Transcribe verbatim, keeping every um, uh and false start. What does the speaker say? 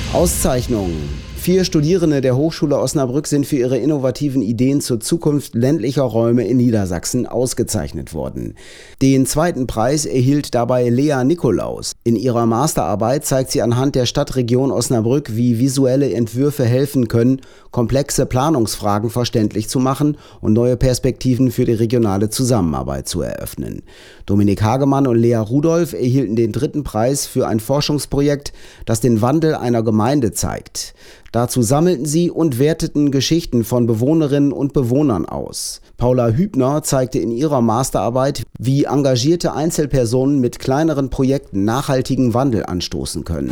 Auszeichnungen. Vier Studierende der Hochschule Osnabrück sind für ihre innovativen Ideen zur Zukunft ländlicher Räume in Niedersachsen ausgezeichnet worden. Den zweiten Preis erhielt dabei Lea Nikolaus. In ihrer Masterarbeit zeigt sie anhand der Stadtregion Osnabrück, wie visuelle Entwürfe helfen können, komplexe Planungsfragen verständlich zu machen und neue Perspektiven für die regionale Zusammenarbeit zu eröffnen. Dominik Hagemann und Lea Rudolph erhielten den dritten Preis für ein Forschungsprojekt, das den Wandel einer Gemeinde zeigt. Dazu sammelten sie und werteten Geschichten von Bewohnerinnen und Bewohnern aus. Paula Hübner zeigte in ihrer Masterarbeit, wie engagierte Einzelpersonen mit kleineren Projekten nachhaltigen Wandel anstoßen können.